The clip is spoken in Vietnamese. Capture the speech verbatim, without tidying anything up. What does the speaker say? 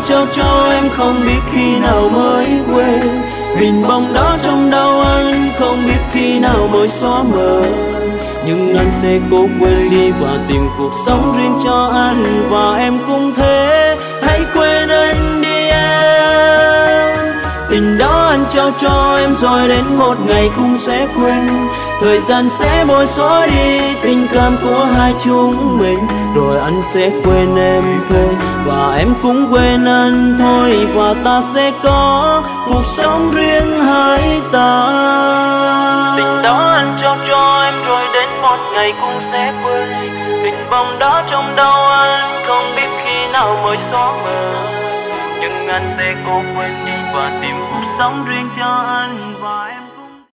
trao cho em không biết khi nào mới quên. Hình bóng đó trong đầu anh không biết khi nào mới xóa mờ. Nhưng anh sẽ cố quên đi và tìm cuộc sống riêng cho anh. Và em cũng thế, hãy quên anh đi em. Tình đó anh trao cho em rồi đến một ngày cũng sẽ quên. Thời gian sẽ bôi xóa đi tình cảm của hai chúng mình. Rồi anh sẽ quên em thôi và em cũng quên anh thôi. Và ta sẽ có cuộc sống riêng hai ta. Tình đó anh trao cho em rồi đến một ngày cũng sẽ quên. Hình bóng đó trong đầu anh không biết khi nào mới xóa mờ. Nhưng anh sẽ cố quên đi và tìm cuộc sống riêng cho anh. Và